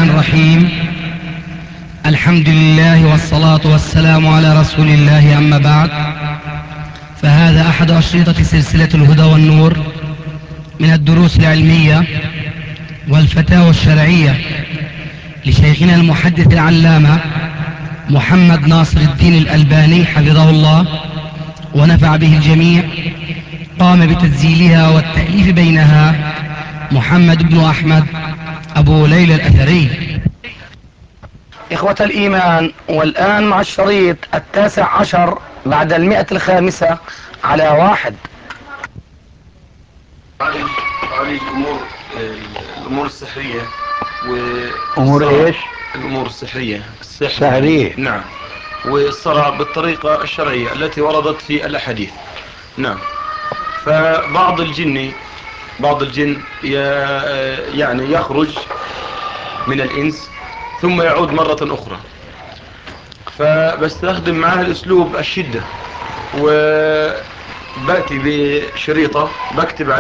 الرحيم. الحمد لله والصلاة والسلام على رسول الله، أما بعد، فهذا أحد أشرطة سلسلة الهدى والنور من الدروس العلمية والفتاوى الشرعية لشيخنا المحدث العلامة محمد ناصر الدين الألباني حفظه الله ونفع به الجميع. قام بتسجيلها والتأليف بينها محمد بن أحمد أبو ليلى الأثري. إخوة الإيمان، والآن مع الشريط 19 بعد 105 على 1. علي الأمور السحرية أمور إيش؟ الأمور السحرية السحرية. نعم، والصرع بالطريقة الشرعية التي وردت في الأحاديث. نعم. فبعض الجن يعني يخرج من الإنس ثم يعود مرة أخرى، فبستخدم معها الأسلوب الشدة، وبأتي بشريطة بكتب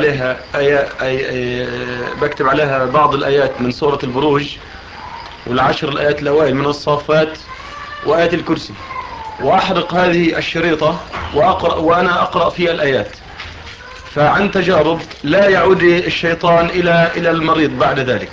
عليها بعض الآيات من سورة البروج، والعشر الآيات الأوائل من الصافات، وآية الكرسي، وأحرق هذه الشريطة وأنا أقرأ فيها الآيات. فعن تجارب لا يعود الشيطان إلى المريض بعد ذلك.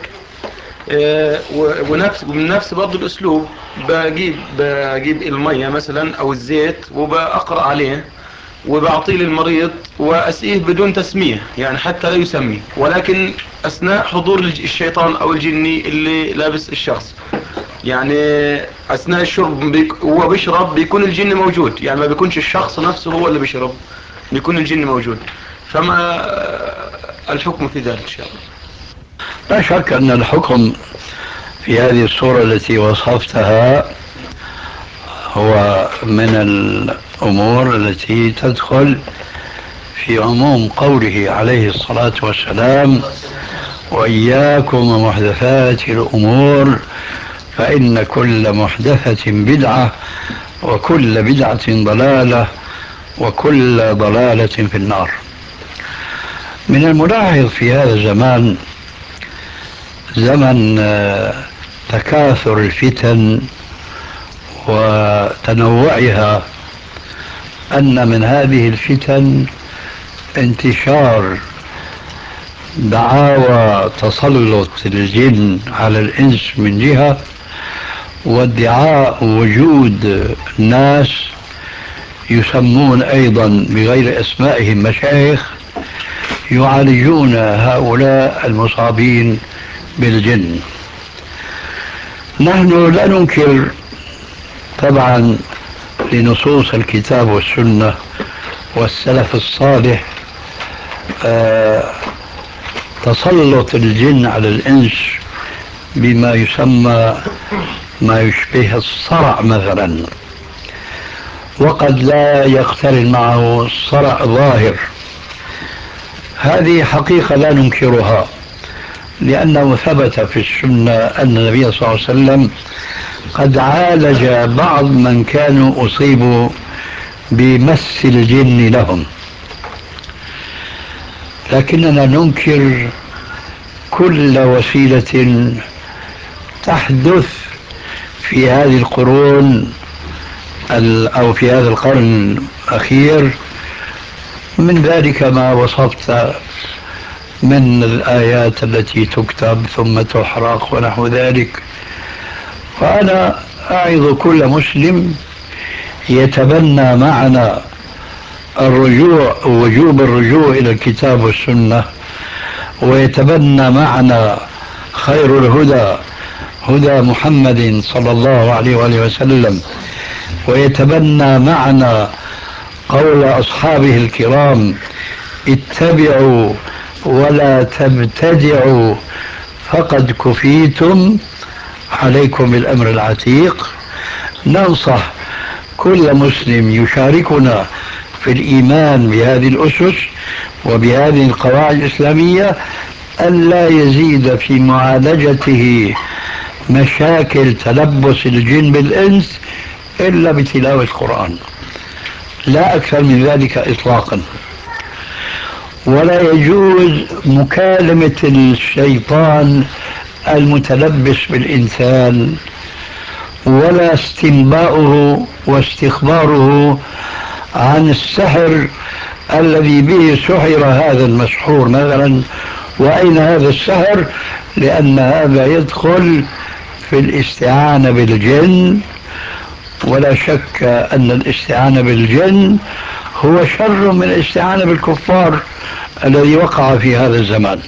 ومن نفس برضو الأسلوب بجيب المية مثلا أو الزيت وبأقرأ عليه وبعطيه للمريض وأسقيه بدون تسمية، يعني حتى لا يسمي، ولكن أثناء حضور الشيطان أو الجني اللي لابس الشخص، يعني أثناء الشرب هو بيشرب بيكون الجن موجود، يعني ما بيكونش الشخص نفسه هو اللي بيشرب، بيكون الجن موجود. فما الحكم في ذلك إن شاء الله؟ لا شك أن الحكم في هذه الصورة التي وصفتها هو من الأمور التي تدخل في عموم قوله عليه الصلاة والسلام: وإياكم ومحدثات الأمور فإن كل محدثة بدعة وكل بدعة ضلالة وكل ضلالة في النار. من الملاحظ في هذا الزمان، زمن تكاثر الفتن وتنوعها، أن من هذه الفتن انتشار دعاوى تسلط الجن على الإنس من جهة، وادعاء وجود ناس يسمون أيضا بغير أسمائهم مشايخ يعالجون هؤلاء المصابين بالجن. نحن لا ننكر طبعا لنصوص الكتاب والسنة والسلف الصالح تسلط الجن على الإنس بما يسمى ما يشبه الصرع مثلا، وقد لا يقترن معه صرع ظاهر. هذه حقيقة لا ننكرها، لأنه ثبت في السنة أن النبي صلى الله عليه وسلم قد عالج بعض من كانوا أصيبوا بمس الجن لهم. لكننا ننكر كل وسيلة تحدث في هذه القرون أو في هذا القرن الأخير، من ذلك ما وصفت من الآيات التي تكتب ثم تحرق ونحو ذلك. وأنا أعظ كل مسلم يتبنى معنا وجوب الرجوع إلى الكتاب والسنة، ويتبنى معنا خير الهدى هدى محمد صلى الله عليه وآله وسلم، ويتبنى معنا قول أصحابه الكرام: اتبعوا ولا تبتدعوا فقد كفيتم، عليكم بالأمر العتيق. ننصح كل مسلم يشاركنا في الإيمان بهذه الأسس وبهذه القواعد الإسلامية أن لا يزيد في معالجته مشاكل تلبس الجن بالإنس إلا بتلاوة القرآن، لا أكثر من ذلك إطلاقا. ولا يجوز مكالمة الشيطان المتلبس بالإنسان ولا استنباؤه واستخباره عن السحر الذي به سحر هذا المسحور مثلا. وأين هذا السحر؟ لأن هذا يدخل في الاستعانة بالجن، ولا شك أن الاستعانة بالجن هو شر من الاستعانة بالكفار الذي وقع في هذا الزمان.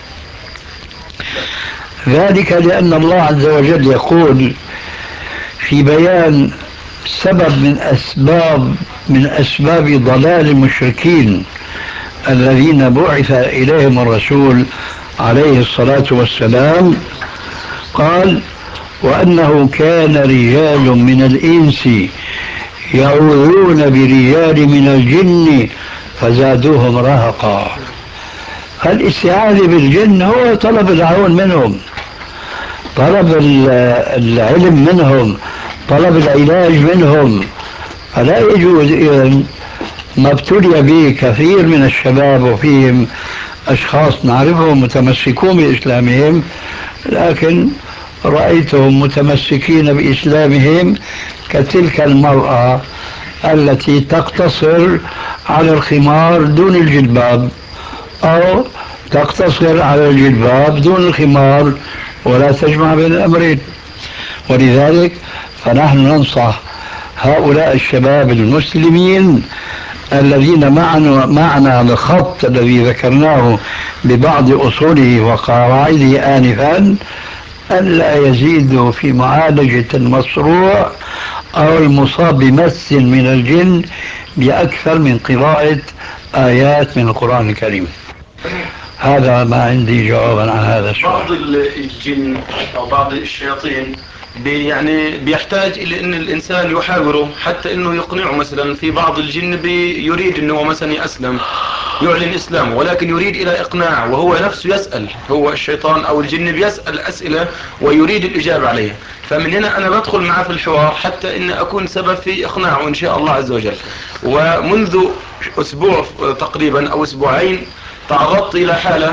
ذلك لأن الله عز وجل يقول في بيان سبب من أسباب ضلال المشركين الذين بعث إليهم الرسول عليه الصلاة والسلام، قال: وأنه كان رجال من الإنس يعوذون برجال من الجن فزادوهم رهقا. الاستعاذة بالجن هو طلب العون منهم، طلب العلم منهم، طلب العلاج منهم. فلا يجوز إذن ما ابتلي به كثير من الشباب، وفيهم أشخاص نعرفهم متمسكون بإسلامهم، لكن رأيتهم متمسكين بإسلامهم كتلك المرأة التي تقتصر على الخمار دون الجلباب، أو تقتصر على الجلباب دون الخمار، ولا تجمع بين الأمرين. ولذلك فنحن ننصح هؤلاء الشباب المسلمين الذين معنا على الخط الذي ذكرناه ببعض أصوله وقواعده آنفا، أن لا يزيدوا في معالجة المصروع أو المصاب بمس من الجن بأكثر من قراءة آيات من القرآن الكريم. هذا ما عندي جوابا عن هذا السؤال. بعض الجن أو بعض الشياطين يعني بيحتاج إلى أن الإنسان يحاوره حتى أنه يقنعه. مثلا في بعض الجن يريد أنه مثلا يأسلم، يعلن إسلامه، ولكن يريد إلى إقناع، وهو نفسه يسأل، هو الشيطان أو الجن بيسأل أسئلة ويريد الإجابة عليها. فمن هنا أنا بدخل معه في الحوار حتى أن أكون سبب في إقناعه إن شاء الله عز وجل. ومنذ أسبوع تقريبا أو أسبوعين تعرضت إلى حالة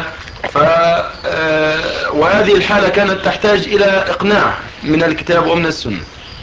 وهذه الحالة كانت تحتاج إلى إقناع من الكتاب ومن السنة.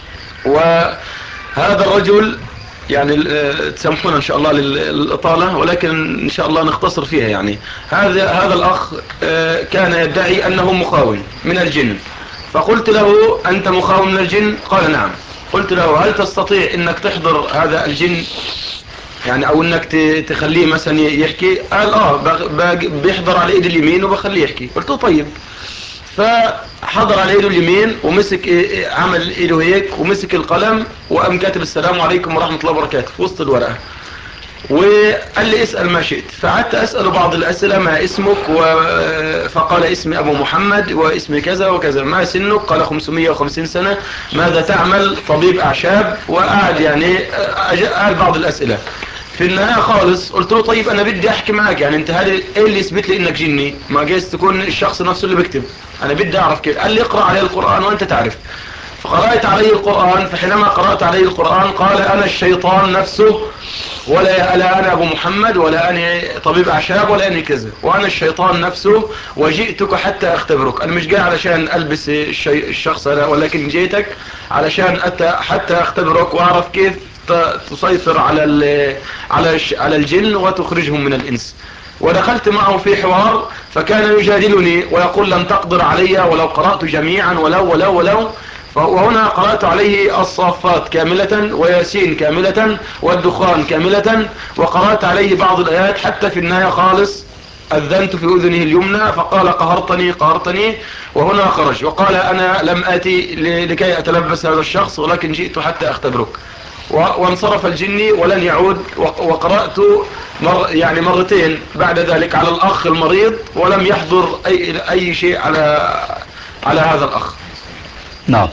وهذا الرجل يعني تسامحونا إن شاء الله للإطالة، ولكن إن شاء الله نختصر فيها. يعني هذا الأخ كان يدعي أنه مخاون من الجن، فقلت له: أنت مخاون من الجن؟ قال: نعم. قلت له: هل تستطيع أنك تحضر هذا الجن، يعني او انك تخليه مثلا يحكي؟ قال: بيحضر على ايد اليمين وبخليه يحكي. قلت له: طيب. فحضر على ايده اليمين ومسك، عمل ايده هيك ومسك القلم وقام كاتب: السلام عليكم ورحمة الله وبركاته في وسط الورقة، وقال لي: اسأل ما شئت. فقعدت اسأله بعض الاسئلة: ما اسمك؟ فقال: اسمي ابو محمد، واسمي كذا وكذا. ما سنك؟ قال: 550 سنة. ماذا تعمل؟ طبيب اعشاب. وقعد يعني قال بعض الاسئلة. في النهاية خالص قلت له: طيب انا بدي احكي معك، يعني انت هذا ايه اللي يثبت لي انك جني؟ ما جايز تكون الشخص نفسه اللي بيكتب، انا بدي اعرف كيف. قال لي: اقرأ عليه القرآن وانت تعرف. فقرأت عليه القرآن، فحينما قرأت عليه القرآن قال: انا الشيطان نفسه، ولا انا ابو محمد، ولا انا طبيب اعشاب، ولا انا كذا، وانا الشيطان نفسه، وجئتك حتى اختبرك. انا مش جاي علشان البس الشخص هذا، ولكن جيتك علشان حتى اختبرك واعرف كيف تسيطر على الجن وتخرجهم من الانس. ودخلت معه في حوار، فكان يجادلني ويقول: لن تقدر علي ولو قرأت جميعا، ولو. وهنا قرأت عليه الصافات كاملة، وياسين كاملة، والدخان كاملة، وقرأت عليه بعض الآيات حتى في النهاية خالص أذنت في أذنه اليمنى فقال: قهرتني. وهنا خرج وقال: أنا لم آتي لكي أتلبس هذا الشخص، ولكن جئت حتى أختبرك. وانصرف الجني ولن يعود. وقرأت يعني مرتين بعد ذلك على الأخ المريض، ولم يحضر أي شيء على هذا الأخ. نعم.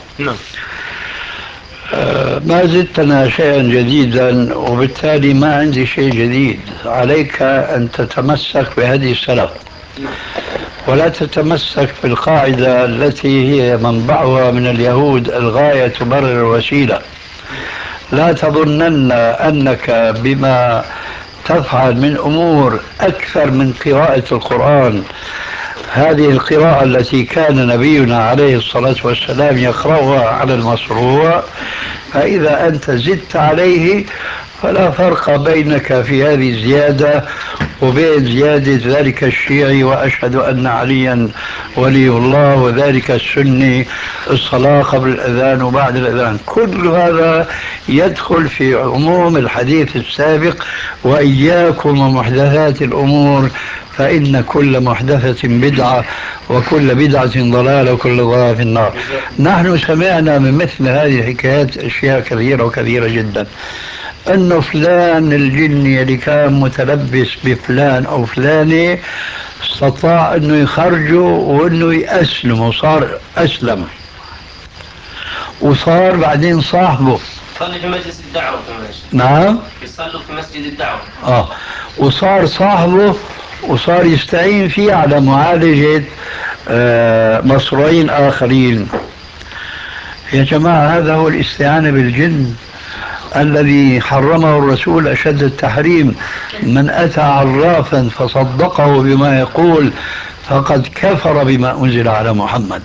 ما زدتنا شيئا جديدا، وبالتالي ما عندي شيء جديد. عليك أن تتمسك بهدي السلف، ولا تتمسك بالقاعدة التي هي منبعها من اليهود: الغاية تبرر الوسيلة. لا تظنن أنك بما تفعل من أمور أكثر من قراءة القرآن هذه القراءة التي كان نبينا عليه الصلاة والسلام يقرأها على المصروع، فإذا أنت زدت عليه فلا فرق بينك في هذه الزيادة وبين زيادة ذلك الشيعي وأشهد أن عليا ولي الله وذلك السني الصلاة قبل الأذان وبعد الأذان. كل هذا يدخل في عموم الحديث السابق: وإياكم ومحدثات الأمور فإن كل محدثة بدعة وكل بدعة ضلالة وكل ضلالة في النار. نحن سمعنا من مثل هذه الحكايات أشياء كثيرة وكثيرة جدا، أنه فلان الجني اللي كان متلبس بفلان أو فلانة استطاع أنه يخرجه وأنه يأسلم وصار أسلم، وصار بعدين صاحبه. يصلي في مجلس الدعوة كمان. نعم، يصلوا في مسجد الدعوة. وصار صاحبه وصار يستعين فيه على معالجة مصروعين آخرين. يا جماعة، هذا هو الاستعانة بالجن الذي حرمه الرسول أشد التحريم: من أتى عرافا فصدقه بما يقول فقد كفر بما أنزل على محمد.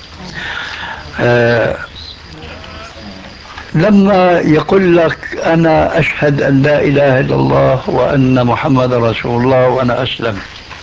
لما يقول لك أنا أشهد أن لا إله إلا الله وأن محمد رسول الله وأنا أسلم،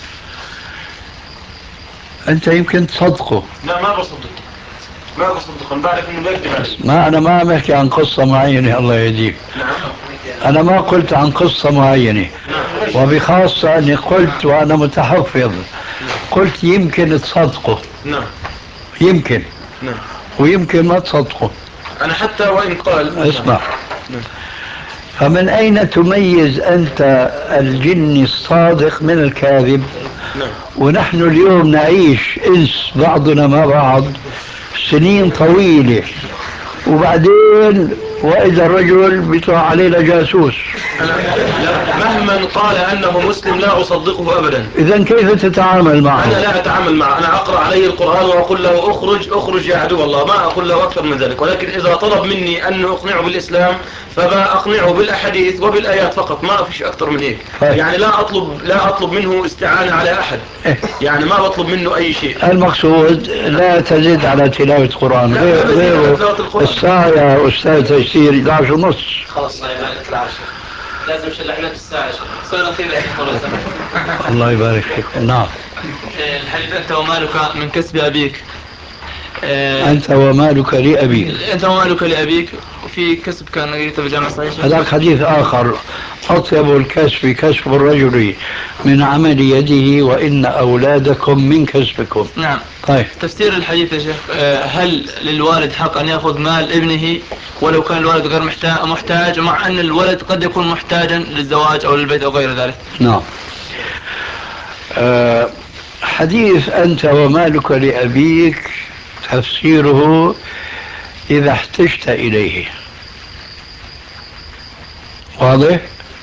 أنت يمكن تصدقه. لا، ما بصدق، أنا بعرف إنه بيكذب. أنا ما عم أحكي عن قصة معينة، الله يهديك. أنا ما قلت عن قصة معينة، وبخاصة أني قلت وأنا متحفظ، قلت يمكن تصدقه. نعم، يمكن. نعم، ويمكن ما تصدقه. أنا حتى وإن قال. اسمع، فمن أين تميز أنت الجن الصادق من الكاذب؟ نعم. ونحن اليوم نعيش إنس بعضنا مع بعض سنين طويلة، وبعدين وإذا الرجل بيطلع علينا جاسوس. مهما قال أنه مسلم لا أصدقه أبدا. إذن كيف تتعامل معه؟ أنا لا أتعامل معه، أنا أقرأ عليه القرآن وأقول له أخرج يا عدو الله، ما أقول له أكثر من ذلك. ولكن إذا طلب مني أن أقنعه بالإسلام فبأقنعه بالأحاديث وبالآيات فقط، ما فيش أكثر من هيك. يعني لا أطلب منه استعانة على أحد، يعني ما بطلب منه أي شيء. المقصود لا تزيد على تلاوة القرآن. غيره الساعة يا أستاذ تيسير 11:30. خلاص الله يبارك العشر، لازم شلحنا في الساعة. سؤال أخير الله يبارك فيكم. نعم. الحديث أنت ومالك من كسب أبيك. أنت ومالك لأبيك. أنت ومالك لأبيك، وفي كسب كان قريته بجامع صحيح. هذاك حديث آخر: أطيب الكسب كسب الرجل من عمل يده وإن أولادكم من كسبكم. نعم. طيب، تفسير الحديث يا شيخ، هل للوالد حق أن يأخذ مال ابنه ولو كان الوالد غير محتاج، مع أن الولد قد يكون محتاجا للزواج أو للبيت أو غير ذلك؟ نعم. حديث أنت ومالك لأبيك تفسيره إذا احتجت إليه. واضح؟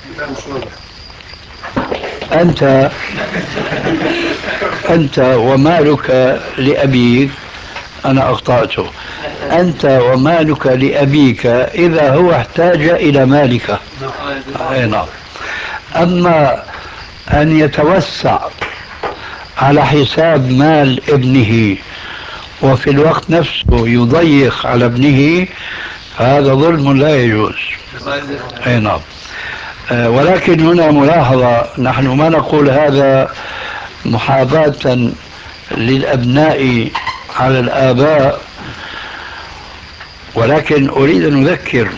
أنت ومالك لأبيك، أنا أخطأته. أنت ومالك لأبيك إذا هو احتاج إلى مالك. نعم. أما أن يتوسع على حساب مال ابنه وفي الوقت نفسه يضيق على ابنه، هذا ظلم لا يجوز. نعم. ولكن هنا ملاحظة: نحن ما نقول هذا محاباة للأبناء على الآباء، ولكن أريد أن أذكر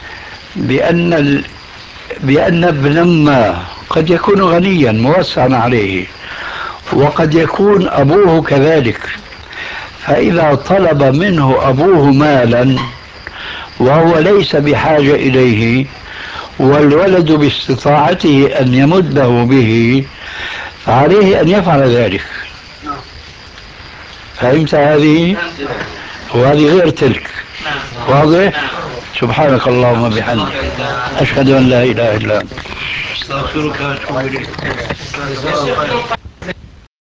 بأن ابن ما قد يكون غنيا موسعا عليه، وقد يكون أبوه كذلك. فإذا طلب منه أبوه مالا وهو ليس بحاجة إليه والولد باستطاعته أن يمده به، فعليه أن يفعل ذلك. فهمت هذه؟ وهذه غير تلك. واضح؟ سبحانك اللهم وبحمدك، أشهد أن لا إله إلا أنت، أستغفرك وأتوب إليك.